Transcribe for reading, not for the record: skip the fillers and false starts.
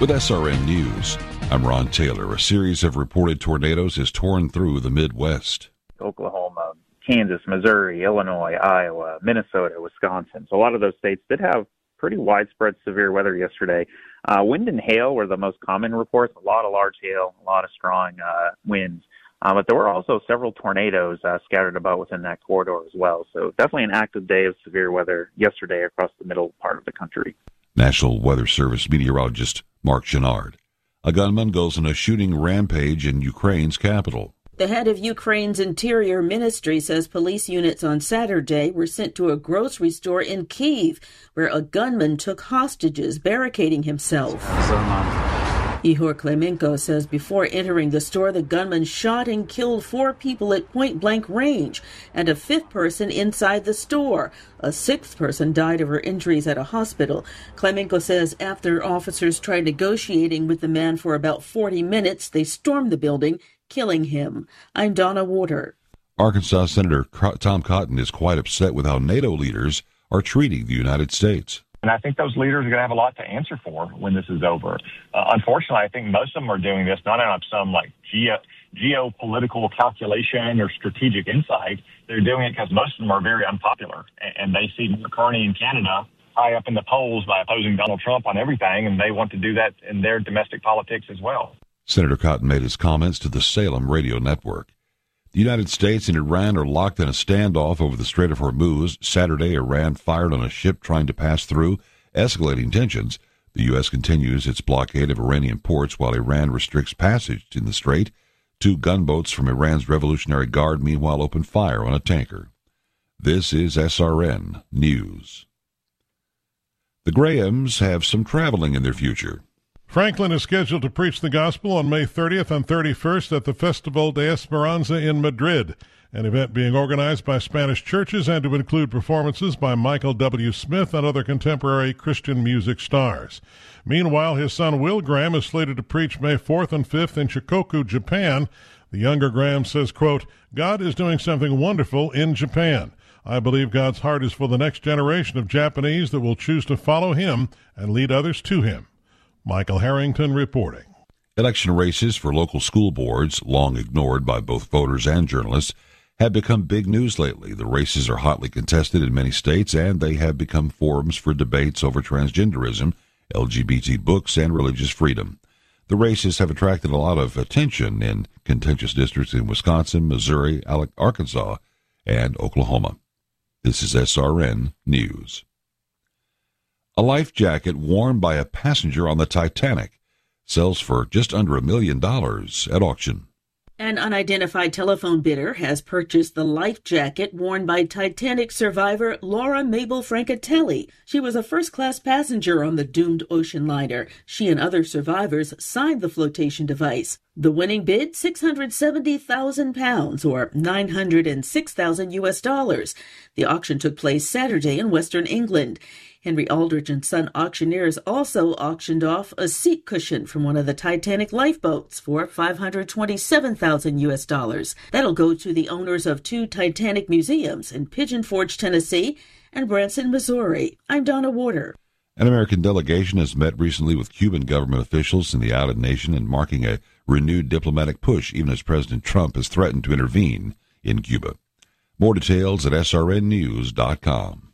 With SRN News, I'm Ron Taylor. A series of reported tornadoes has torn through the Midwest. Oklahoma, Kansas, Missouri, Illinois, Iowa, Minnesota, Wisconsin. So a lot of those states did have pretty widespread severe weather yesterday. Wind and hail were the most common reports, a lot of large hail, a lot of strong winds. But there were also several tornadoes scattered about within that corridor as well. So definitely an active day of severe weather yesterday across the middle part of the country. National Weather Service meteorologist Mark Chenard. A gunman goes on a shooting rampage in Ukraine's capital. The head of Ukraine's Interior Ministry says police units on Saturday were sent to a grocery store in Kyiv, where a gunman took hostages, barricading himself. Ihor Klemenko says before entering the store, the gunman shot and killed 4 people at point-blank range and a 5th person inside the store. A 6th person died of her injuries at a hospital. Klemenko says after officers tried negotiating with the man for about 40 minutes, they stormed the building, killing him. I'm Donna Warder. Arkansas Senator Tom Cotton is quite upset with how NATO leaders are treating the United States. And I think those leaders are going to have a lot to answer for when this is over. Unfortunately, I think most of them are doing this not out of some geopolitical calculation or strategic insight. They're doing it because most of them are very unpopular, and they see Mark Carney in Canada high up in the polls by opposing Donald Trump on everything, and they want to do that in their domestic politics as well. Senator Cotton made his comments to the Salem radio network. The United States and Iran are locked in a standoff over the Strait of Hormuz. Saturday, Iran fired on a ship trying to pass through, escalating tensions. The U.S. continues its blockade of Iranian ports while Iran restricts passage in the strait. 2 gunboats from Iran's Revolutionary Guard, meanwhile, opened fire on a tanker. This is SRN News. The Grahams have some traveling in their future. Franklin is scheduled to preach the gospel on May 30th and 31st at the Festival de Esperanza in Madrid, an event being organized by Spanish churches and to include performances by Michael W. Smith and other contemporary Christian music stars. Meanwhile, his son Will Graham is slated to preach May 4th and 5th in Shikoku, Japan. The younger Graham says, quote, "God is doing something wonderful in Japan. I believe God's heart is for the next generation of Japanese that will choose to follow him and lead others to him." Michael Harrington reporting. Election races for local school boards, long ignored by both voters and journalists, have become big news lately. The races are hotly contested in many states, and they have become forums for debates over transgenderism, LGBT books, and religious freedom. The races have attracted a lot of attention in contentious districts in Wisconsin, Missouri, Arkansas, and Oklahoma. This is SRN News. A life jacket worn by a passenger on the Titanic sells for just under $1 million at auction. An unidentified telephone bidder has purchased the life jacket worn by Titanic survivor Laura Mabel Francatelli. She was a first-class passenger on the doomed ocean liner. She and other survivors signed the flotation device. The winning bid, £670,000 or $906,000. The auction took place Saturday in Western England. Henry Aldrich and Son auctioneers also auctioned off a seat cushion from one of the Titanic lifeboats for $527,000. That'll go to the owners of 2 Titanic museums in Pigeon Forge, Tennessee, and Branson, Missouri. I'm Donna Warder. An American delegation has met recently with Cuban government officials in the island nation and marking a renewed diplomatic push, even as President Trump has threatened to intervene in Cuba. More details at srnnews.com.